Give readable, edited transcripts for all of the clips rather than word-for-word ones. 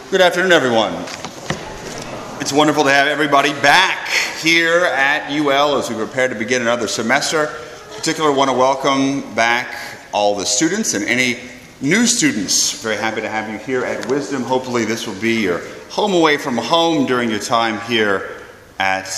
Good afternoon, everyone. It's wonderful to have everybody back here at UL as we prepare to begin another semester. In particular, I want to welcome back all the students and any new students. Very happy to have you here at Wisdom. Hopefully this will be your home away from home during your time here at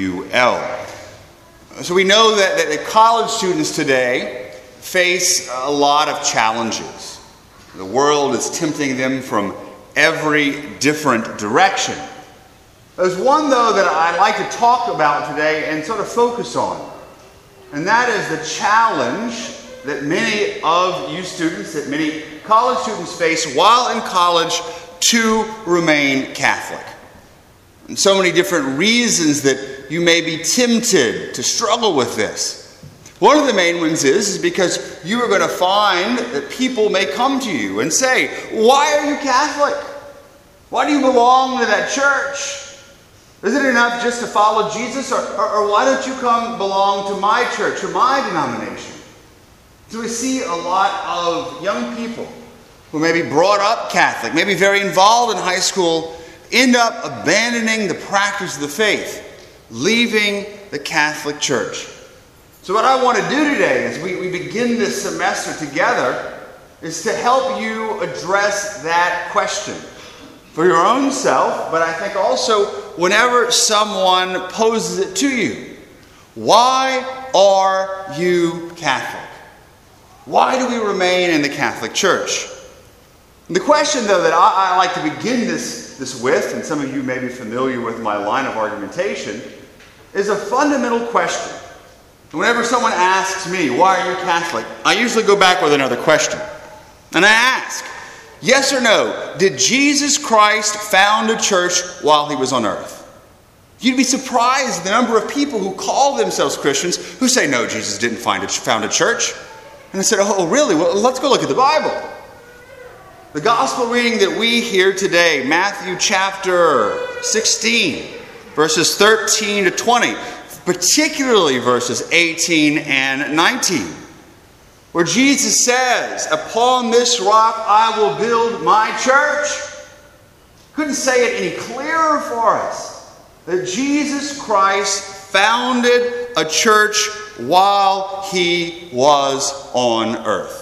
UL. So we know that the college students today face a lot of challenges. The world is tempting them from every different direction. There's one, though, that I'd like to talk about today and sort of focus on. And that is the challenge that many of you students, that many college students face while in college to remain Catholic. And so many different reasons that you may be tempted to struggle with this. One of the main ones is because you are going to find that people may come to you and say, "Why are you Catholic? Why do you belong to that church? Is it enough just to follow Jesus? Or why don't you come belong to my church or my denomination?" So we see a lot of young people who may be brought up Catholic, maybe very involved in high school, end up abandoning the practice of the faith, leaving the Catholic Church. So what I want to do today as we begin this semester together is to help you address that question for your own self, but I think also whenever someone poses it to you. Why are you Catholic? Why do we remain in the Catholic Church? And the question, though, that I like to begin this with, and some of you may be familiar with my line of argumentation, is a fundamental question. Whenever someone asks me, "Why are you Catholic?" I usually go back with another question. And I ask, yes or no, did Jesus Christ found a church while he was on earth? You'd be surprised at the number of people who call themselves Christians who say, "No, Jesus didn't found a church." And I said, "Oh, really? Well, let's go look at the Bible." The gospel reading that we hear today, Matthew chapter 16, verses 13 to 20, particularly verses 18 and 19, where Jesus says, "Upon this rock I will build my church." Couldn't say it any clearer for us that Jesus Christ founded a church while he was on earth.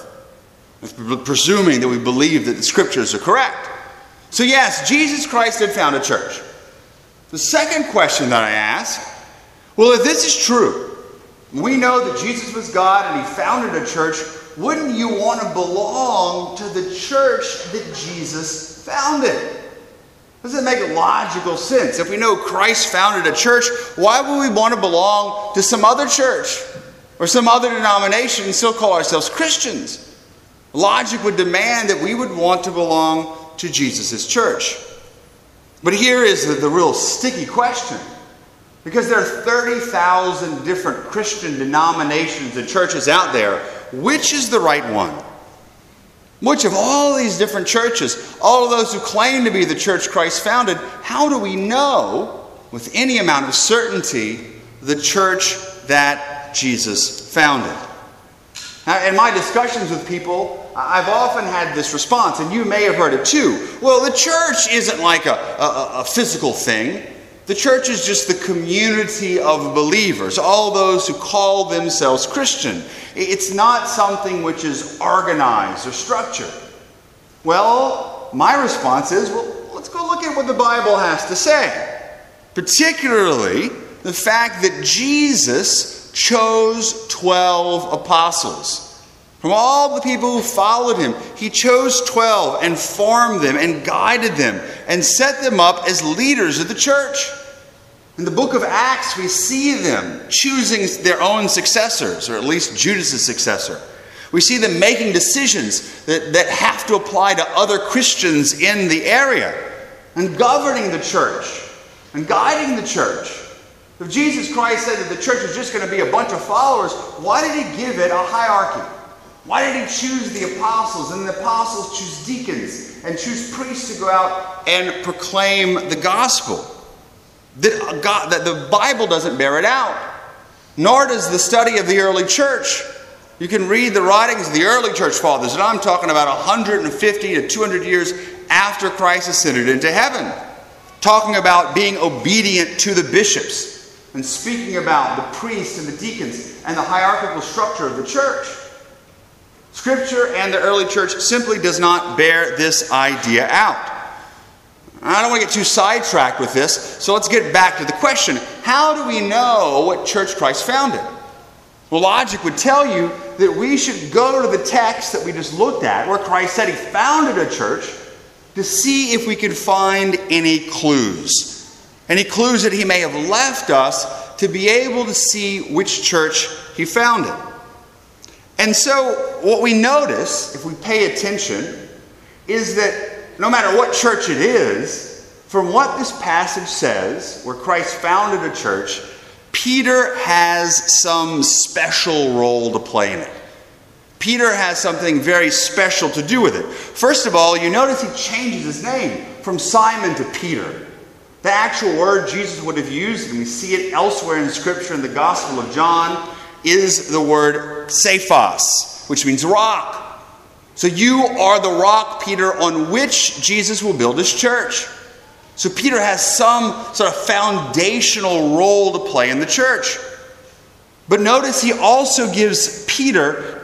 Presuming that we believe that the scriptures are correct. So yes, Jesus Christ did found a church. The second question that I ask, well, if this is true, we know that Jesus was God and he founded a church, wouldn't you want to belong to the church that Jesus founded? Doesn't it make logical sense? If we know Christ founded a church, why would we want to belong to some other church or some other denomination and still call ourselves Christians? Logic would demand that we would want to belong to Jesus' church. But here is the real sticky question. Because there are 30,000 different Christian denominations and churches out there, which is the right one? Which of all these different churches, all of those who claim to be the church Christ founded, how do we know with any amount of certainty the church that Jesus founded? Now, in my discussions with people, I've often had this response, and you may have heard it too. Well, the church isn't like a physical thing. The church is just the community of believers, all those who call themselves Christian. It's not something which is organized or structured. Well, my response is, well, let's go look at what the Bible has to say. Particularly the fact that Jesus chose 12 apostles. From all the people who followed him, he chose 12 and formed them and guided them and set them up as leaders of the church. In the book of Acts, we see them choosing their own successors, or at least Judas' successor. We see them making decisions that have to apply to other Christians in the area, and governing the church and guiding the church. If Jesus Christ said that the church was just going to be a bunch of followers, why did he give it a hierarchy? Why did he choose the apostles, and the apostles choose deacons and choose priests to go out and proclaim the gospel? That the Bible doesn't bear it out, nor does the study of the early church. You can read the writings of the early church fathers, and I'm talking about 150 to 200 years after Christ ascended into heaven, talking about being obedient to the bishops and speaking about the priests and the deacons and the hierarchical structure of the church. Scripture and the early church simply does not bear this idea out. I don't want to get too sidetracked with this, so let's get back to the question. How do we know what church Christ founded? Well, logic would tell you that we should go to the text that we just looked at, where Christ said he founded a church, to see if we could find any clues. Any clues that he may have left us to be able to see which church he founded. And so what we notice, if we pay attention, is that no matter what church it is, from what this passage says, where Christ founded a church, Peter has some special role to play in it. Peter has something very special to do with it. First of all, you notice he changes his name from Simon to Peter. The actual word Jesus would have used, and we see it elsewhere in Scripture in the Gospel of John, is the word Cephas, which means rock. So you are the rock, Peter, on which Jesus will build his church. So Peter has some sort of foundational role to play in the church. But notice he also gives Peter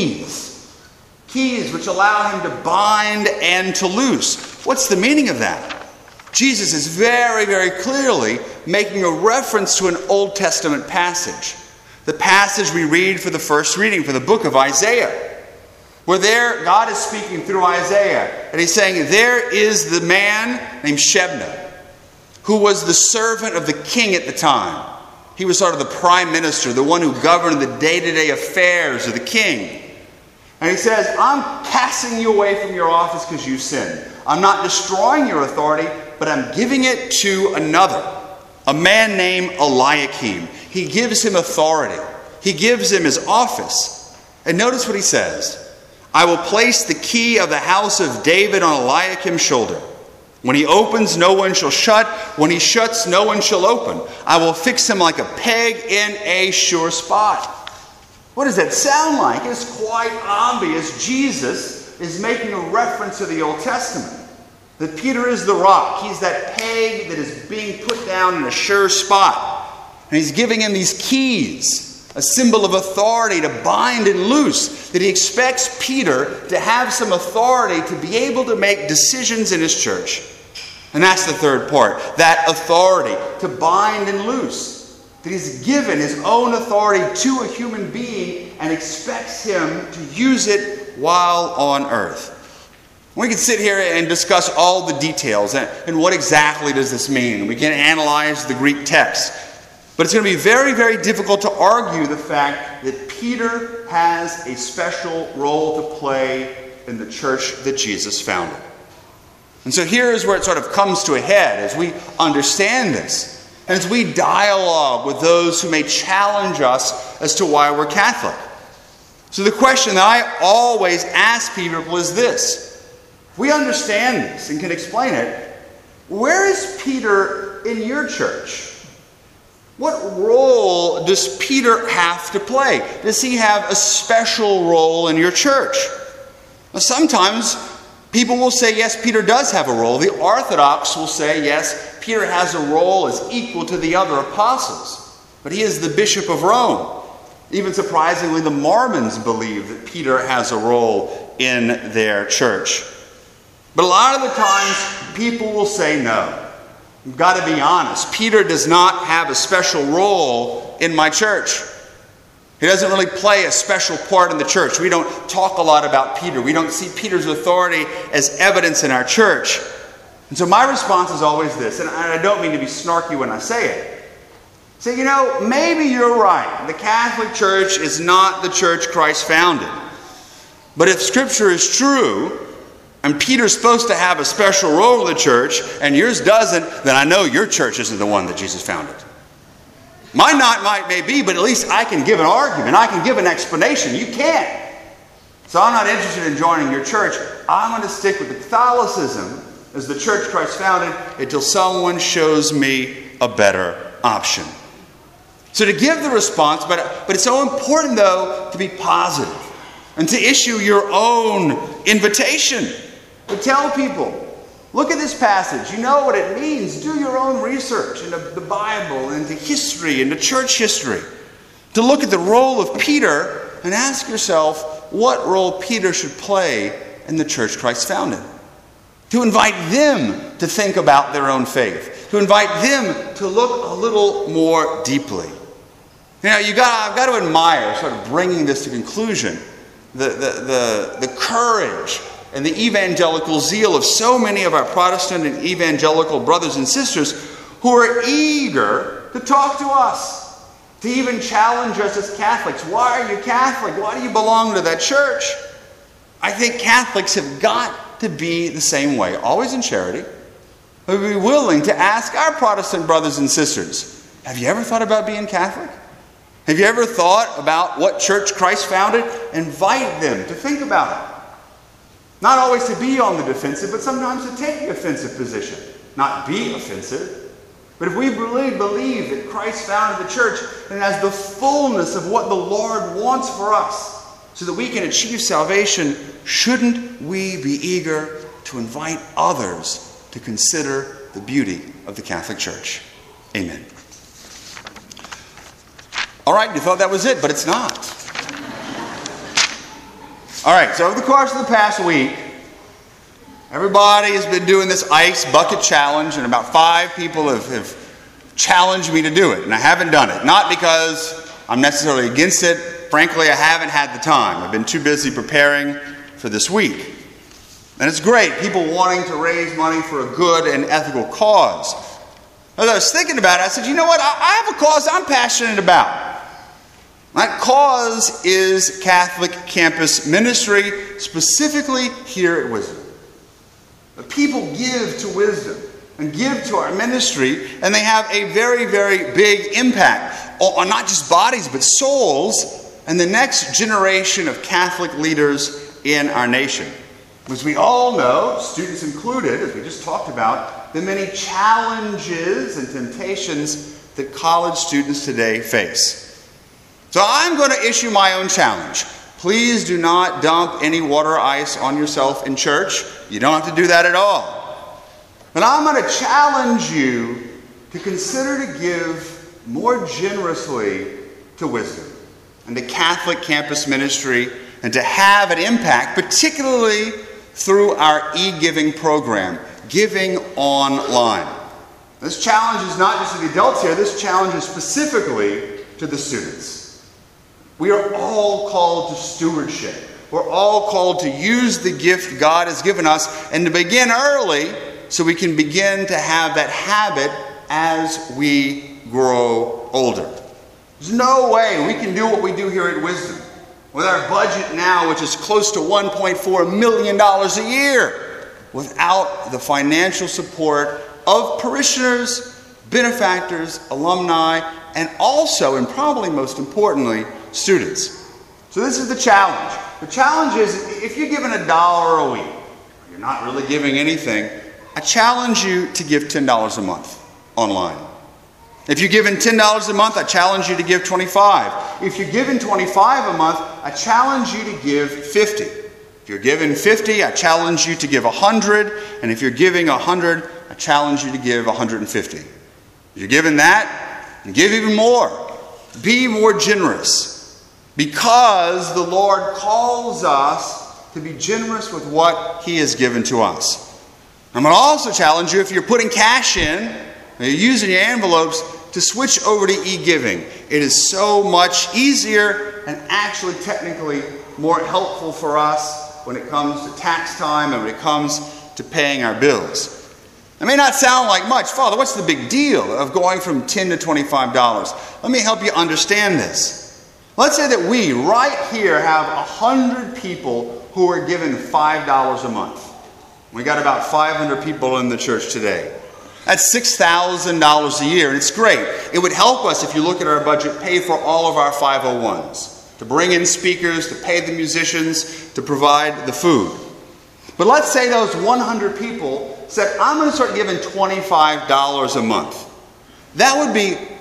keys. Keys which allow him to bind and to loose. What's the meaning of that? Jesus is very, very clearly making a reference to an Old Testament passage. The passage we read for the first reading, for the book of Isaiah. Where there, God is speaking through Isaiah, and he's saying, there is the man named Shebna, who was the servant of the king at the time. He was sort of the prime minister, the one who governed the day-to-day affairs of the king. And he says, I'm casting you away from your office because you sinned. I'm not destroying your authority, but I'm giving it to another, a man named Eliakim. He gives him authority. He gives him his office. And notice what he says. I will place the key of the house of David on Eliakim's shoulder. When he opens, no one shall shut. When he shuts, no one shall open. I will fix him like a peg in a sure spot. What does that sound like? It's quite obvious Jesus is making a reference to the Old Testament. That Peter is the rock. He's that peg that is being put down in a sure spot. And he's giving him these keys. A symbol of authority to bind and loose. That he expects Peter to have some authority to be able to make decisions in his church. And that's the third part. That authority to bind and loose. That he's given his own authority to a human being and expects him to use it while on earth. We can sit here and discuss all the details and what exactly does this mean. We can analyze the Greek text. But it's going to be very, very difficult to argue the fact that Peter has a special role to play in the church that Jesus founded. And so here is where it sort of comes to a head as we understand this. And as we dialogue with those who may challenge us as to why we're Catholic. So the question that I always ask people is this. If we understand this and can explain it, where is Peter in your church? What role does Peter have to play? Does he have a special role in your church? Now, sometimes people will say, yes, Peter does have a role. The Orthodox will say, yes, Peter has a role as equal to the other apostles. But he is the Bishop of Rome. Even surprisingly, the Mormons believe that Peter has a role in their church. But a lot of the times, people will say no. We've got to be honest. Peter does not have a special role in my church. He doesn't really play a special part in the church. We don't talk a lot about Peter. We don't see Peter's authority as evidence in our church. And so my response is always this, and I don't mean to be snarky when I say it. Say, maybe you're right. The Catholic Church is not the church Christ founded. But if Scripture is true, and Peter's supposed to have a special role in the church, and yours doesn't, then I know your church isn't the one that Jesus founded. Mine may be, but at least I can give an argument. I can give an explanation. You can't. So I'm not interested in joining your church. I'm going to stick with Catholicism as the church Christ founded until someone shows me a better option. So to give the response, but it's so important, though, to be positive and to issue your own invitation. To tell people, look at this passage. You know what it means. Do your own research into the Bible, into history, into church history. To look at the role of Peter and ask yourself what role Peter should play in the church Christ founded. To invite them to think about their own faith. To invite them to look a little more deeply. You know, I've got to admire, sort of bringing this to conclusion, the courage and the evangelical zeal of so many of our Protestant and evangelical brothers and sisters who are eager to talk to us, to even challenge us as Catholics. Why are you Catholic? Why do you belong to that church? I think Catholics have got to be the same way, always in charity. We'd be willing to ask our Protestant brothers and sisters, have you ever thought about being Catholic? Have you ever thought about what church Christ founded? Invite them to think about it. Not always to be on the defensive, but sometimes to take the offensive position. Not be offensive. But if we really believe that Christ founded the church and has the fullness of what the Lord wants for us so that we can achieve salvation, shouldn't we be eager to invite others to consider the beauty of the Catholic Church? Amen. All right, you thought that was it, but it's not. All right, so over the course of the past week, everybody has been doing this ice bucket challenge, and about 5 people have challenged me to do it, and I haven't done it. Not because I'm necessarily against it. Frankly, I haven't had the time. I've been too busy preparing for this week. And it's great, people wanting to raise money for a good and ethical cause. As I was thinking about it, I said, you know what? I have a cause I'm passionate about. That cause is Catholic campus ministry, specifically here at Wisdom. The people give to Wisdom and give to our ministry, and they have a very, very big impact on not just bodies, but souls and the next generation of Catholic leaders in our nation. As we all know, students included, as we just talked about, the many challenges and temptations that college students today face. So I'm going to issue my own challenge. Please do not dump any water ice on yourself in church. You don't have to do that at all. But I'm going to challenge you to consider to give more generously to Wisdom and to Catholic campus ministry, and to have an impact, particularly through our e-giving program, Giving Online. This challenge is not just to the adults here, this challenge is specifically to the students. We are all called to stewardship. We're all called to use the gift God has given us and to begin early so we can begin to have that habit as we grow older. There's no way we can do what we do here at Wisdom with our budget now, which is close to $1.4 million a year, without the financial support of parishioners, benefactors, alumni, and also, and probably most importantly, students. So this is the challenge. The challenge is, if you're given $1 a week, you're not really giving anything, I challenge you to give $10 a month online. If you're given $10 a month, I challenge you to give $25. If you're given $25 a month, I challenge you to give $50. If you're given $50, I challenge you to give $100. And if you're giving $100, I challenge you to give $150. If you're given that, give even more. Be more generous. Because the Lord calls us to be generous with what He has given to us. I'm going to also challenge you, if you're putting cash in, and you're using your envelopes, to switch over to e-giving. It is so much easier and actually technically more helpful for us when it comes to tax time and when it comes to paying our bills. It may not sound like much. Father, what's the big deal of going from $10 to $25? Let me help you understand this. Let's say that we, right here, have 100 people who are given $5 a month. We got about 500 people in the church today. That's $6,000 a year, and it's great. It would help us, if you look at our budget, pay for all of our 501s, to bring in speakers, to pay the musicians, to provide the food. But let's say those 100 people said, I'm going to start giving $25 a month. That would be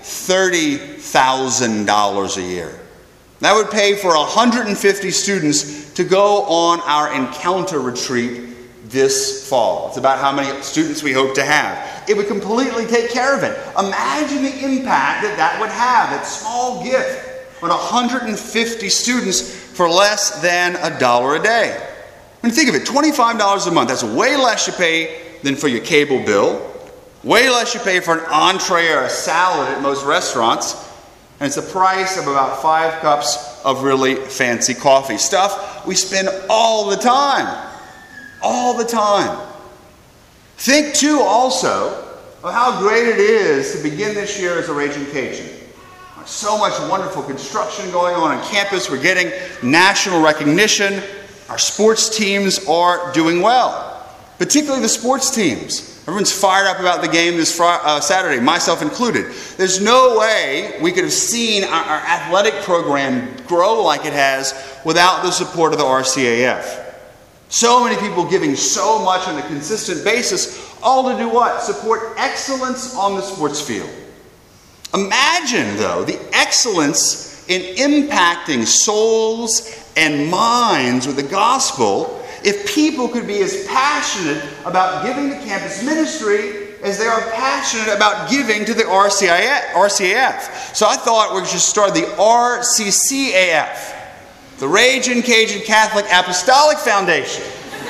$30,000 a year. That would pay for 150 students to go on our Encounter retreat this fall. It's about how many students we hope to have. It would completely take care of it. Imagine the impact that would have, that small gift, on 150 students for less than $1 a day. When you think of it, $25 a month, that's way less you pay than for your cable bill, way less you pay for an entree or a salad at most restaurants, and it's the price of about 5 cups of really fancy coffee. Stuff we spend all the time. All the time. Think, too, also, of how great it is to begin this year as a Raging Cajun. So much wonderful construction going on campus. We're getting national recognition. Our sports teams are doing well, particularly the sports teams. Everyone's fired up about the game this Saturday, myself included. There's no way we could have seen our athletic program grow like it has without the support of the RCAF. So many people giving so much on a consistent basis, all to do what? Support excellence on the sports field. Imagine, though, the excellence in impacting souls and minds with the gospel if people could be as passionate about giving to campus ministry as they are passionate about giving to the RCAF. So I thought we should start the RCCAF, the Raging Cajun Catholic Apostolic Foundation.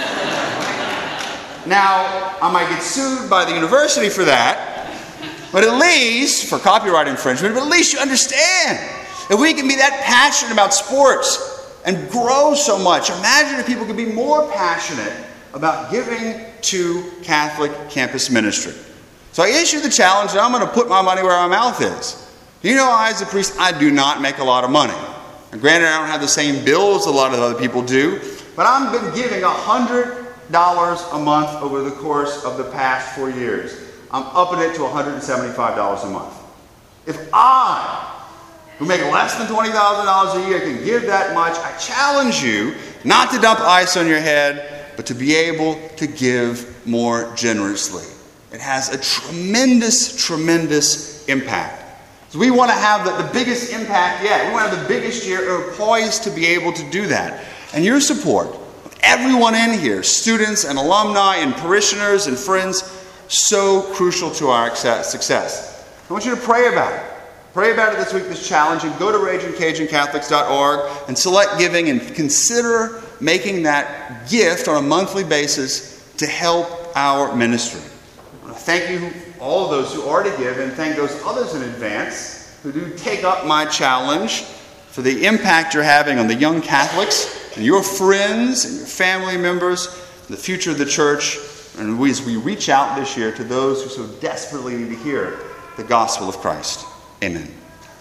Now, I might get sued by the university for that, but at least, for copyright infringement, but at least you understand. If we can be that passionate about sports and grow so much, imagine if people could be more passionate about giving to Catholic campus ministry. So I issue the challenge that I'm going to put my money where my mouth is. You know, I, as a priest, I do not make a lot of money. And granted, I don't have the same bills a lot of other people do, but I've been giving $100 a month over the course of the past 4 years. I'm upping it to $175 a month. If I, who make less than $20,000 a year, can give that much, I challenge you not to dump ice on your head, but to be able to give more generously. It has a tremendous, tremendous impact. So we want to have the biggest impact yet. We want to have the biggest year. We're poised to be able to do that. And your support, everyone in here, students and alumni and parishioners and friends, so crucial to our success. I want you to pray about it. Pray about it this week, this challenge, and go to RagingCajunCatholics.org and select giving and consider making that gift on a monthly basis to help our ministry. I want to thank you, all of those who are to give, and thank those others in advance who do take up my challenge for the impact you're having on the young Catholics and your friends and your family members, the future of the church, and as we reach out this year to those who so desperately need to hear the gospel of Christ. Amen.